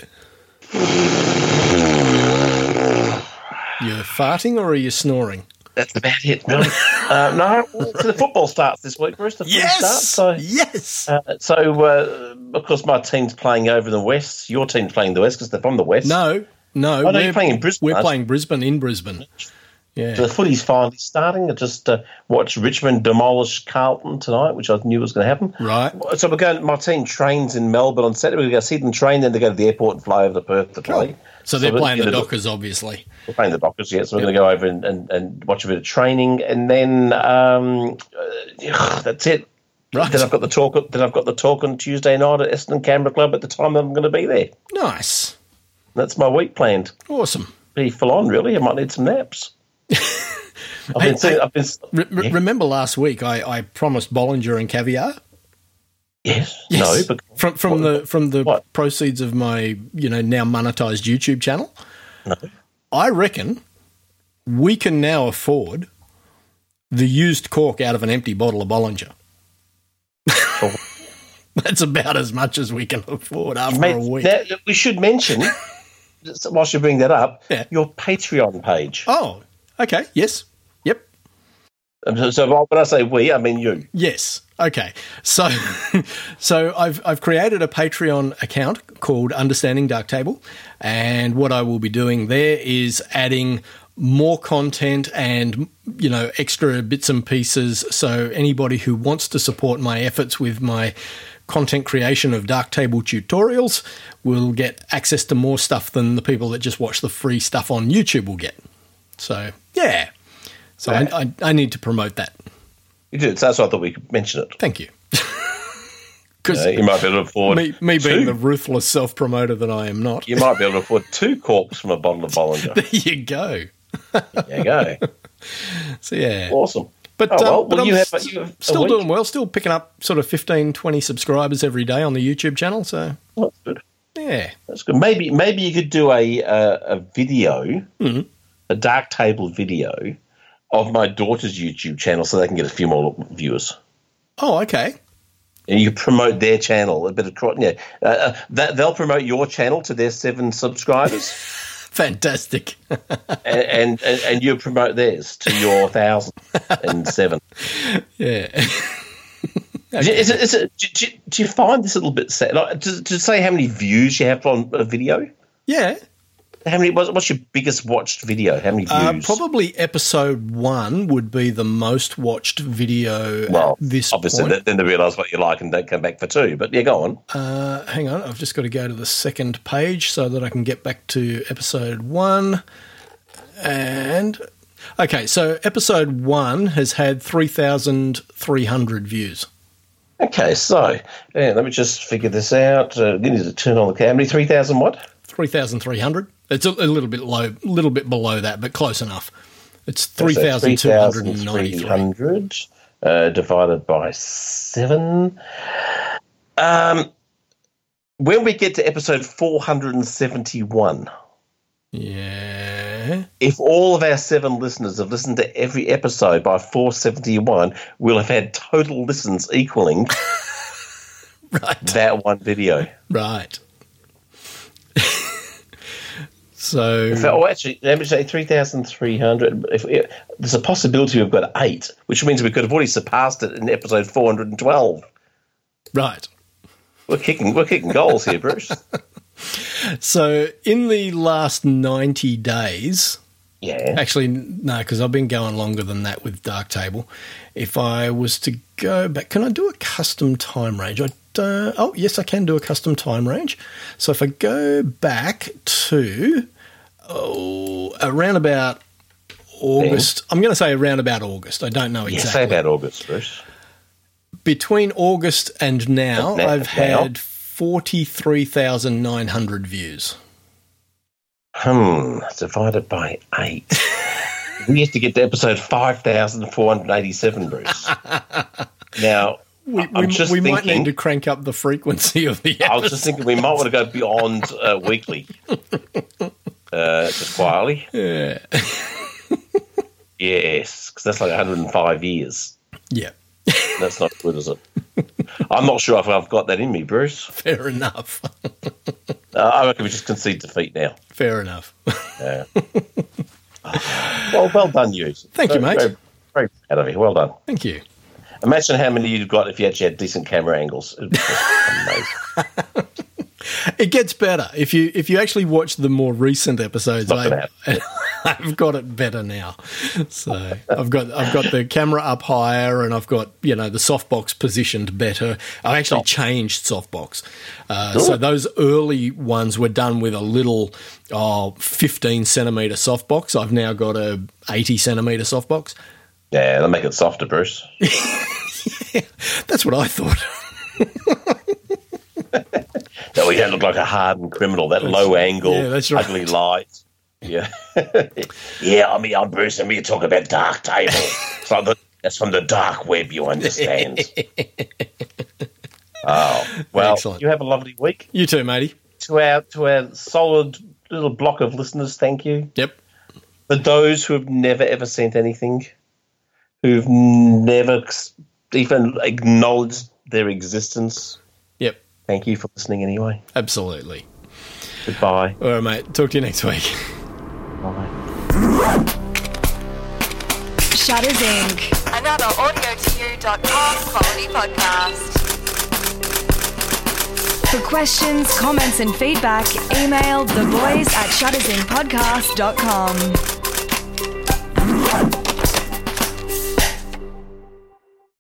You're farting or are you snoring? That's about it, really. uh, no, so the football starts this week, Bruce. The footy starts, so, yes. uh, so uh, of course, my team's playing over in the West. Your team's playing in the West because they're from the West. No, no. Oh, no, you're playing in Brisbane, We're aren't you? playing Brisbane in Brisbane. Yeah. So the footy's finally starting. I just uh, watched Richmond demolish Carlton tonight, which I knew was going to happen. Right. So we're going. My team trains in Melbourne on Saturday. We're going to see them train, then they go to the airport and fly over to Perth to play. So they're we're playing the gonna- Dockers, obviously. We're playing the Dockers, yeah. So we're going to go over and, and, and watch a bit of training, and then um, uh, that's it. Right. Then I've got the talk. Then I've got the talk on Tuesday night at Essendon Canberra Club at the time that I'm going to be there. Nice. That's my week planned. Awesome. Be full on, really. I might need some naps. I've Hey, been seeing, hey, I've been, Re- re- yeah. Remember last week I, I promised Bollinger and caviar? Yes. Yes. No, but from from the from the What? proceeds of my, you know, now monetized YouTube channel. no. I reckon we can now afford the used cork out of an empty bottle of Bollinger. Oh. That's about as much as we can afford after Mate, a week. now, we should mention, whilst you bring that up, Yeah. your Patreon page. Oh, okay. Yes. Yep. Um, So, so when I say we, I mean you. Yes. Okay. So, so I've I've created a Patreon account called Understanding Darktable, and what I will be doing there is adding more content and, you know, extra bits and pieces. So anybody who wants to support my efforts with my content creation of Darktable tutorials will get access to more stuff than the people that just watch the free stuff on YouTube will get. So yeah. So Right. I, I I need to promote that. You did. So that's why I thought we could mention it. Thank you. Because Uh, you might be able to afford me, me being two. the ruthless self-promoter that I am not. You might be able to afford two corks from a bottle of Bollinger. There you go. There you go. So yeah. Awesome. But, Oh, well, um, but well, I'm you have- st- you have a still week. doing well, still picking up sort of fifteen, twenty subscribers every day on the YouTube channel. So Well, that's good. yeah. That's good. Maybe maybe you could do a a, a video, Mm-hmm. a dark table video of my daughter's YouTube channel, so they can get a few more viewers. Oh, okay. And you promote their channel a bit of cro- yeah. Uh, uh, that they'll promote your channel to their seven subscribers, Fantastic. and, and and you promote theirs to your thousand and seven. Yeah. Is it, is it, do, do, do you find this a little bit sad? Like, to, to say how many views you have on a video? Yeah. How many? What's, what's your biggest watched video? How many Uh, views? probably episode one would be the most watched video well, at this obviously, point. then they realise what you like and don't come back for two. But yeah, go on. Uh, hang on, I've just got to go to the second page so that I can get back to episode one. And okay, so episode one has had three thousand three hundred views. Okay, so yeah, let me just figure this out. Uh, you need to turn on the camera. Three thousand what? three thousand three hundred. It's a, a little bit low, a little bit below that, but close enough. It's three thousand two hundred ninety-three. three hundred uh, divided by seven. Um, when we get to episode four hundred seventy-one, Yeah. if all of our seven listeners have listened to every episode by four seventy-one, we'll have had total listens equaling Right. that one video. Right. So In fact, oh, actually, let me say three thousand three hundred. If, if, there's a possibility we've got eight, which means we could have already surpassed it in episode four hundred twelve. right. We're kicking, we're kicking goals here, Bruce. So in the last ninety days, Yeah. actually no, because I've been going longer than that with Darktable. If I was to go back, can I do a custom time range? I don't, oh yes, I can do a custom time range. So if I go back to oh around about August, I'm going to say around about August. I don't know Yeah, exactly. say about August, Bruce. Between August and now, Now- I've now? had forty-three thousand nine hundred views. Hmm, divided by eight. We have to get to episode five thousand four hundred eighty-seven, Bruce. Now, We, I'm we, just we thinking, might need to crank up the frequency of the episode. I was just thinking we might want to go beyond uh, weekly. Uh, just quietly. Yeah. Yes, because that's like one hundred five years. Yeah. That's not good, is it? I'm not sure if I've got that in me, Bruce. Fair enough. Uh, I reckon we just concede defeat now. Fair enough. Yeah. Well, well done, you. Thank very, you, mate. Very, very proud of you. Well done. Thank you. Imagine how many you'd got if you actually had decent camera angles. It was just amazing. It gets better if you if you actually watch the more recent episodes. Not I, I've got it better now. So I've got I've got the camera up higher, and I've got you know the softbox positioned better. I actually Oh. changed softbox. Uh, so those early ones were done with a little oh, fifteen centimeter softbox. I've now got a eighty centimeter softbox. Yeah, they'll make it softer, Bruce. Yeah, that's what I thought. No, you don't look like a hardened criminal. That low angle, yeah, that's right. ugly light. Yeah. Yeah, I mean, I'm Bruce, and we talk about Dark Table. It's like the, that's from the dark web, you understand. Oh, well, Excellent. you have a lovely week. You too, matey. To our, to our solid little block of listeners, thank you. Yep. For those who have never, ever sent anything, who've never even acknowledged their existence, Yep. thank you for listening anyway. Absolutely. Goodbye. All right, mate. Talk to you next week. Bye. Shutters Incorporated. Another audio to you dot com quality podcast. For questions, comments, and feedback, email the boys at shuttersinpodcast dot com.